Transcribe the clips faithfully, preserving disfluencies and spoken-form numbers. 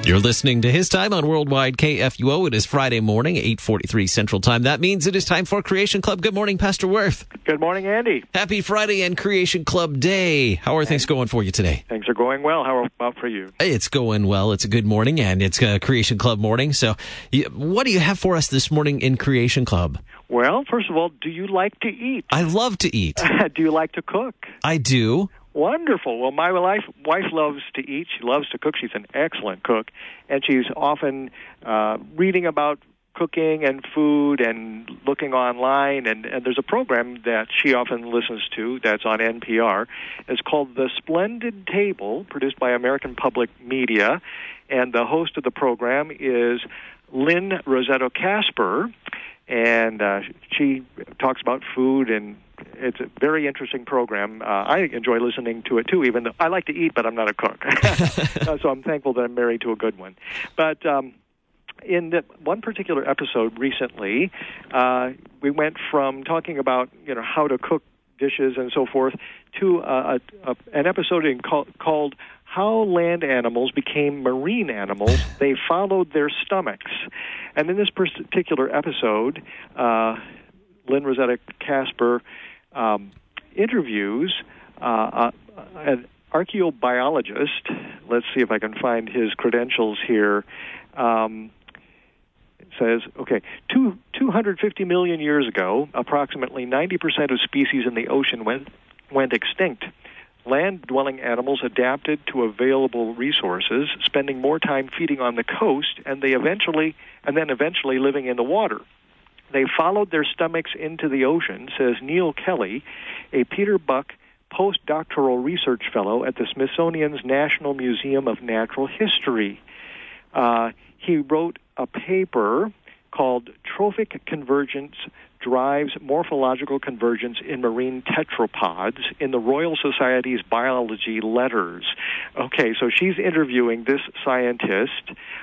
You're listening to His Time on Worldwide K F U O. It is Friday morning, eight forty-three Central Time. That means it is time for Creation Club. Good morning, Pastor Worth. Good morning, Andy. Happy Friday and Creation Club Day. How are things going for you today? Things are going well. How about for you? It's going well. It's a good morning, and it's a Creation Club morning. So what do you have for us this morning in Creation Club? Well, first of all, do you like to eat? I love to eat. Do you like to cook? I do. Wonderful. Well, my wife, wife loves to eat. She loves to cook. She's an excellent cook, and she's often uh, reading about cooking and food and looking online. And, and there's a program that she often listens to that's on N P R. It's called The Splendid Table, produced by American Public Media. And the host of the program is Lynn Rossetto Kasper. And uh, she talks about food, and it's a very interesting program. Uh, I enjoy listening to it, too, even though I like to eat, but I'm not a cook. uh, so I'm thankful that I'm married to a good one. But um, in the one particular episode recently, uh, we went from talking about, you know, how to cook dishes and so forth to uh, a, a, an episode in call, called How Land Animals Became Marine Animals. They Followed Their Stomachs. And in this particular episode, uh, Lynn Rossetto Kasper um, interviews uh, uh, an archaeobiologist. Let's see if I can find his credentials here. Um, it says, okay, two, two hundred fifty million years ago, approximately ninety percent of species in the ocean went, went extinct. Land-dwelling animals adapted to available resources, spending more time feeding on the coast, and they eventually, and then eventually living in the water. They followed their stomachs into the ocean, says Neil Kelly, a Peter Buck postdoctoral research fellow at the Smithsonian's National Museum of Natural History. Uh, he wrote a paper called Trophic Convergence Drives Morphological Convergence in Marine Tetrapods in the Royal Society's Biology Letters. Okay, so she's interviewing this scientist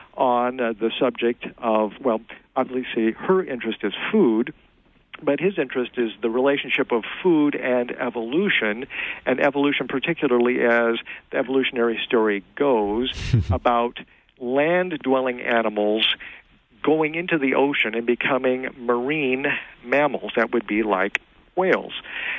on uh, the subject of, well, obviously her interest is food, but his interest is the relationship of food and evolution, and evolution particularly as the evolutionary story goes about land-dwelling animals going into the ocean and becoming marine mammals. That would be like whales.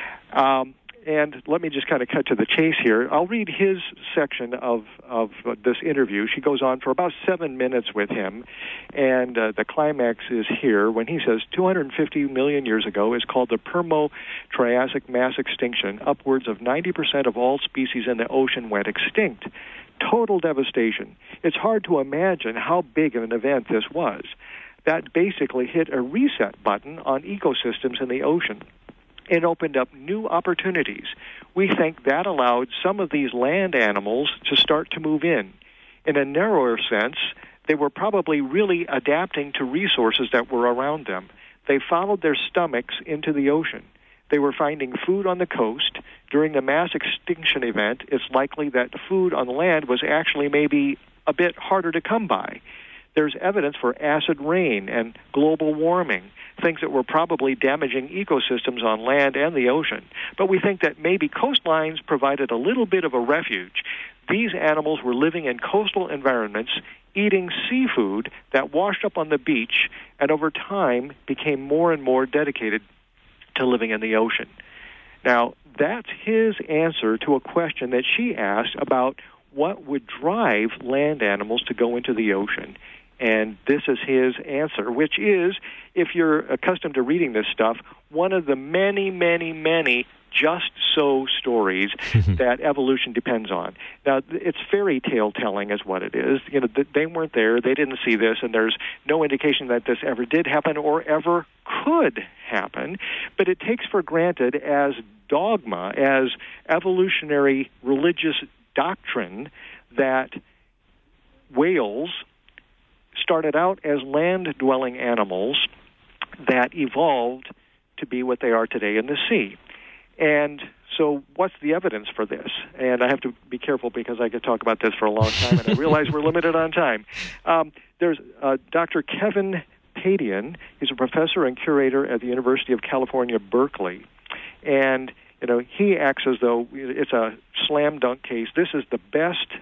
Um, and let me just kind of cut to the chase here. I'll read his section of, of uh, this interview. She goes on for about seven minutes with him, and uh, the climax is here when he says two hundred fifty million years ago is called the Permo-Triassic mass extinction. Upwards of ninety percent of all species in the ocean went extinct. Total devastation. It's hard to imagine how big of an event this was. That basically hit a reset button on ecosystems in the ocean. It opened up new opportunities. We think that allowed some of these land animals to start to move in. In a narrower sense, they were probably really adapting to resources that were around them. They followed their stomachs into the ocean. They were finding food on the coast. During the mass extinction event, it's likely that food on the land was actually maybe a bit harder to come by. There's evidence for acid rain and global warming, things that were probably damaging ecosystems on land and the ocean. But we think that maybe coastlines provided a little bit of a refuge. These animals were living in coastal environments, eating seafood that washed up on the beach, and over time became more and more dedicated to living in the ocean. Now, that's his answer to a question that she asked about what would drive land animals to go into the ocean. And this is his answer, which is, if you're accustomed to reading this stuff, one of the many, many, many just-so stories that evolution depends on. Now, it's fairy tale telling is what it is. You know, they weren't there, they didn't see this, and there's no indication that this ever did happen or ever could happen. But it takes for granted as dogma, as evolutionary religious doctrine, that whales started out as land-dwelling animals that evolved to be what they are today in the sea. And so what's the evidence for this? And I have to be careful because I could talk about this for a long time, and I realize we're limited on time. Um, there's uh, Doctor Kevin Padian. He's a professor and curator at the University of California, Berkeley. And, you know, he acts as though it's a slam dunk case. This is the best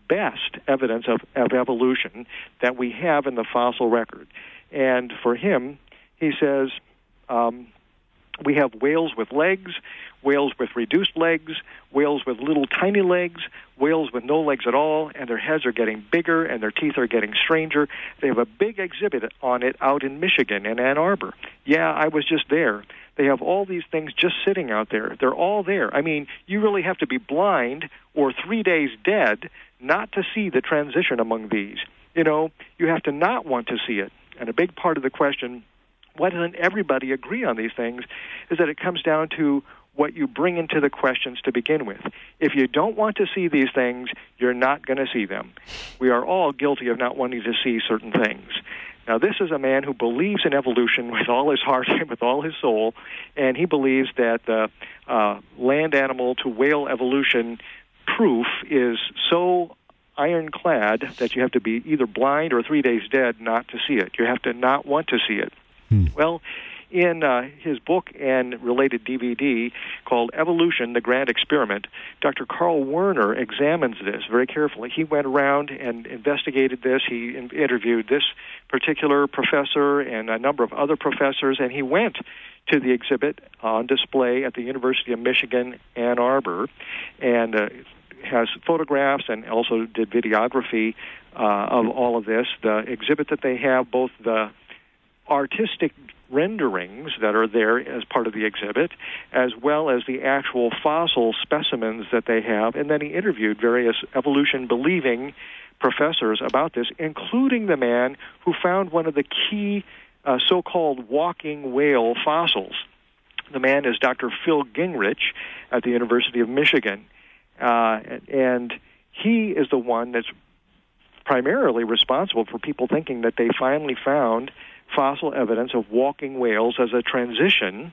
best evidence of, of evolution that we have in the fossil record. And for him, he says, um, we have whales with legs, whales with reduced legs, whales with little tiny legs, whales with no legs at all, and their heads are getting bigger and their teeth are getting stranger. They have a big exhibit on it out in Michigan, in Ann Arbor. Yeah, I was just there. They have all these things just sitting out there. They're all there. I mean, you really have to be blind or three days dead not to see the transition among these. You know, you have to not want to see it. And a big part of the question, why doesn't everybody agree on these things, is that it comes down to what you bring into the questions to begin with. If you don't want to see these things, you're not going to see them. We are all guilty of not wanting to see certain things. Now, this is a man who believes in evolution with all his heart and with all his soul, and he believes that the uh, land animal to whale evolution proof is so ironclad that you have to be either blind or three days dead not to see it. You have to not want to see it. Hmm. Well, in uh, his book and related D V D called Evolution, the Grand Experiment, Doctor Carl Werner examines this very carefully. He went around and investigated this. He in- interviewed this particular professor and a number of other professors, and he went to the exhibit on display at the University of Michigan, Ann Arbor, and uh, has photographs and also did videography uh, of all of this. The exhibit that they have, both the artistic renderings that are there as part of the exhibit, as well as the actual fossil specimens that they have. And then he interviewed various evolution-believing professors about this, including the man who found one of the key uh, so-called walking whale fossils. The man is Doctor Phil Gingrich at the University of Michigan. Uh, and he is the one that's primarily responsible for people thinking that they finally found fossil evidence of walking whales as a transition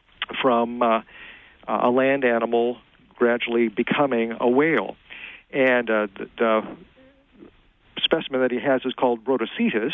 from uh, a land animal gradually becoming a whale. And uh, the, the specimen that he has is called Rhodocetus,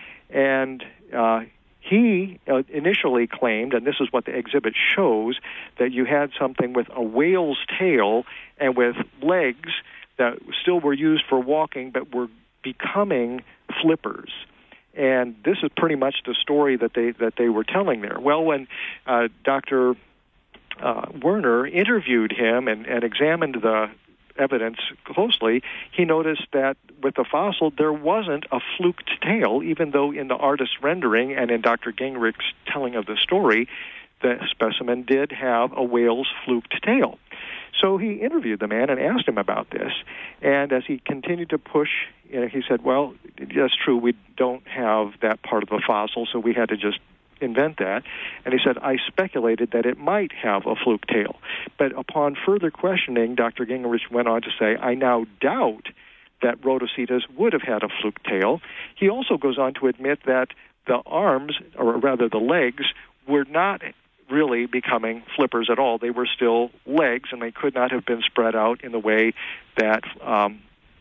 and uh, he uh, initially claimed, and this is what the exhibit shows, that you had something with a whale's tail and with legs that still were used for walking but were becoming flippers. And this is pretty much the story that they that they were telling there. Well, when uh, Doctor Uh, Werner interviewed him and, and examined the evidence closely, he noticed that with the fossil, there wasn't a fluked tail, even though in the artist's rendering and in Doctor Gingrich's telling of the story, the specimen did have a whale's fluked tail. So he interviewed the man and asked him about this. And as he continued to push, you know, he said, well, that's true, we don't have that part of the fossil, so we had to just invent that. And he said, I speculated that it might have a fluke tail. But upon further questioning, Doctor Gingrich went on to say, I now doubt that Rhodocetus would have had a fluke tail. He also goes on to admit that the arms, or rather the legs, were not really becoming flippers at all. They were still legs, and they could not have been spread out in the way that um,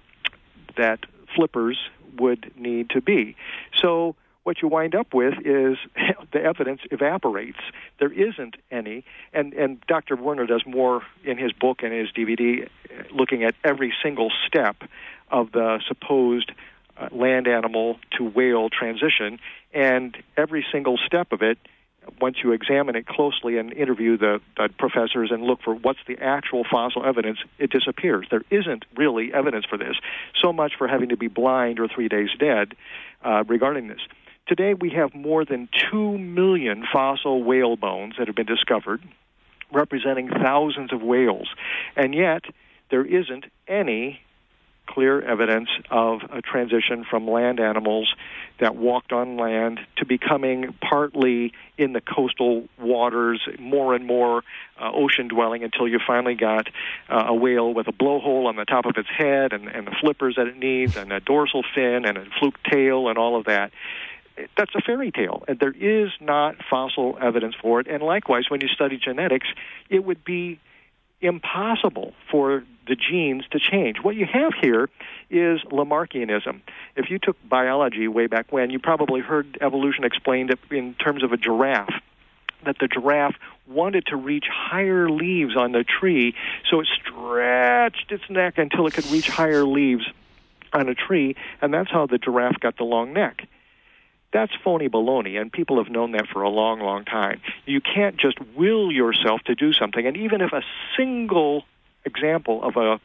that flippers would need to be. So what you wind up with is the evidence evaporates. There isn't any, and, and Doctor Werner does more in his book and his D V D, looking at every single step of the supposed uh, land animal to whale transition, and every single step of it, once you examine it closely and interview the, the professors and look for what's the actual fossil evidence, it disappears. There isn't really evidence for this. So much for having to be blind or three days dead uh, regarding this. Today we have more than two million fossil whale bones that have been discovered, representing thousands of whales. And yet there isn't any clear evidence of a transition from land animals that walked on land to becoming partly in the coastal waters, more and more uh, ocean-dwelling, until you finally got uh, a whale with a blowhole on the top of its head and, and the flippers that it needs and a dorsal fin and a fluke tail and all of that. That's a fairy tale, and there is not fossil evidence for it. And likewise, when you study genetics, it would be impossible for the genes to change. What you have here is Lamarckianism. If you took biology way back when, you probably heard evolution explained in terms of a giraffe, that the giraffe wanted to reach higher leaves on the tree, so it stretched its neck until it could reach higher leaves on a tree, and that's how the giraffe got the long neck. That's phony baloney, and people have known that for a long, long time. You can't just will yourself to do something, and even if a single example of a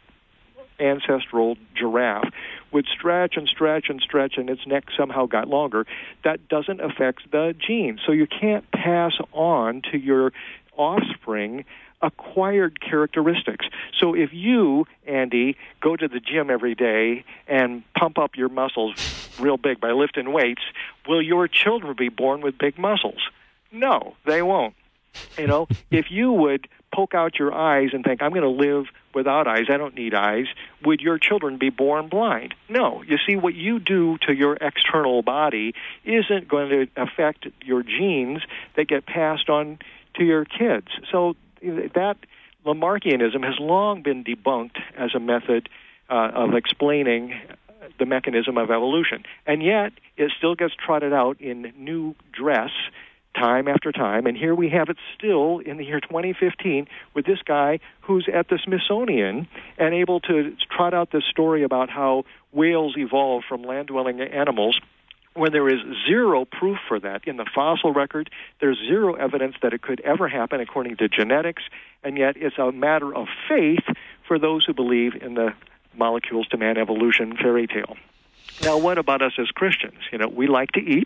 ancestral giraffe would stretch and stretch and stretch and its neck somehow got longer, that doesn't affect the genes. So you can't pass on to your offspring acquired characteristics. So if you, Andy, go to the gym every day and pump up your muscles real big by lifting weights, will your children be born with big muscles? No, they won't. You know, if you would poke out your eyes and think, I'm going to live without eyes, I don't need eyes, would your children be born blind? No. You see, what you do to your external body isn't going to affect your genes that get passed on to your kids. So that Lamarckianism has long been debunked as a method uh, of explaining the mechanism of evolution. And yet, it still gets trotted out in new dress time after time, and here we have it still in the year twenty fifteen with this guy who's at the Smithsonian and able to trot out this story about how whales evolved from land-dwelling animals when there is zero proof for that. In the fossil record, there's zero evidence that it could ever happen according to genetics, and yet it's a matter of faith for those who believe in the molecules to man evolution fairy tale. Now, what about us as Christians? You know, we like to eat,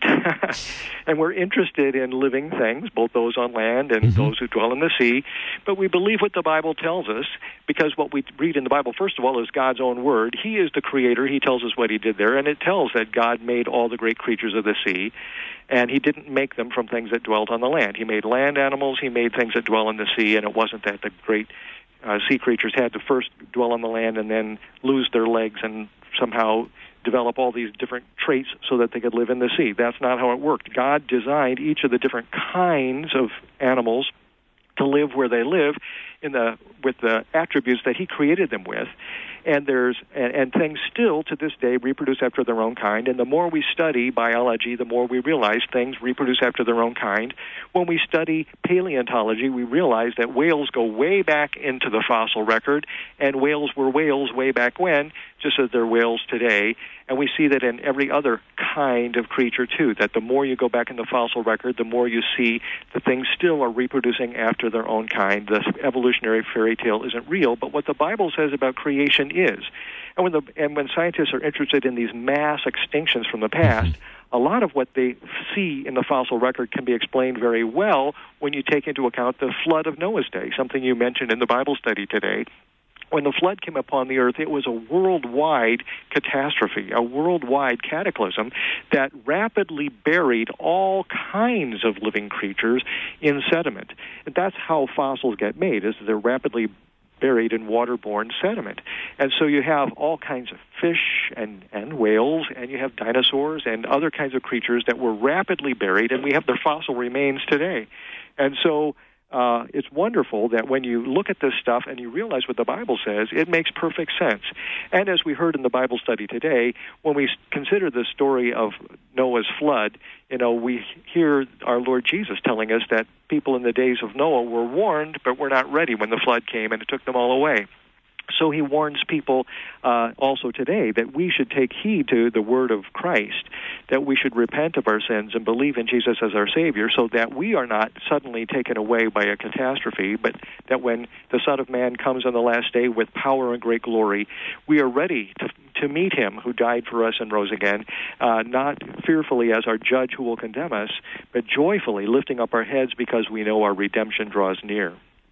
and we're interested in living things, both those on land and mm-hmm. those who dwell in the sea, but we believe what the Bible tells us, because what we read in the Bible, first of all, is God's own word. He is the creator. He tells us what he did there, and it tells that God made all the great creatures of the sea, and he didn't make them from things that dwelt on the land. He made land animals, he made things that dwell in the sea, and it wasn't that the great uh, sea creatures had to first dwell on the land and then lose their legs and somehow develop all these different traits so that they could live in the sea. That's not how it worked. God designed each of the different kinds of animals to live where they live in the with the attributes that he created them with. And there's and, and things still to this day reproduce after their own kind. And the more we study biology, the more we realize things reproduce after their own kind. When we study paleontology, we realize that whales go way back into the fossil record, and whales were whales way back when, just as they're whales today. And we see that in every other kind of creature, too, that the more you go back in the fossil record, the more you see that things still are reproducing after their own kind. The evolutionary fairy tale isn't real, but what the Bible says about creation is. And when, the, and when scientists are interested in these mass extinctions from the past, mm-hmm. a lot of what they see in the fossil record can be explained very well when you take into account the flood of Noah's day, something you mentioned in the Bible study today. When the flood came upon the earth, it was a worldwide catastrophe, a worldwide cataclysm that rapidly buried all kinds of living creatures in sediment. And that's how fossils get made, is they're rapidly buried in waterborne sediment. And so you have all kinds of fish and, and whales, and you have dinosaurs and other kinds of creatures that were rapidly buried, and we have their fossil remains today. And so Uh, it's wonderful that when you look at this stuff and you realize what the Bible says, it makes perfect sense. And as we heard in the Bible study today, when we consider the story of Noah's flood, you know, we hear our Lord Jesus telling us that people in the days of Noah were warned, but were not ready when the flood came and it took them all away. So he warns people uh, also today that we should take heed to the word of Christ, that we should repent of our sins and believe in Jesus as our Savior, so that we are not suddenly taken away by a catastrophe, but that when the Son of Man comes on the last day with power and great glory, we are ready to, to meet him who died for us and rose again, uh, not fearfully as our judge who will condemn us, but joyfully lifting up our heads because we know our redemption draws near.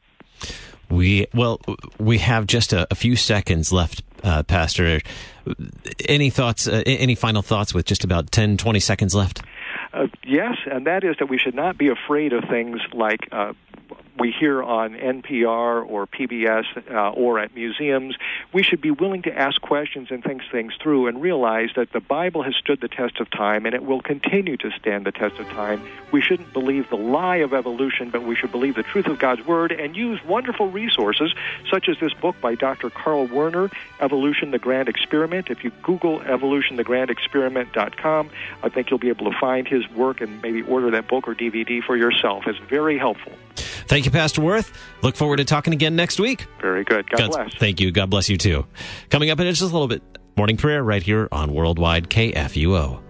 We well, we have just a, a few seconds left, uh, Pastor. Any thoughts? Uh, any final thoughts with just about ten, twenty seconds left? Uh, yes, and that is that we should not be afraid of things like uh, we hear on N P R or P B S uh, or at museums. We should be willing to ask questions and think things through and realize that the Bible has stood the test of time and it will continue to stand the test of time. We shouldn't believe the lie of evolution, but we should believe the truth of God's Word and use wonderful resources such as this book by Doctor Carl Werner, Evolution, the Grand Experiment. If you Google evolution the grand experiment dot com, I think you'll be able to find his work and maybe order that book or D V D for yourself. It's very helpful. Thank you, Pastor Worth. Look forward to talking again next week. Very good. God, God bless. Thank you. God bless you, too. Coming up in just a little bit, Morning Prayer right here on Worldwide K F U O.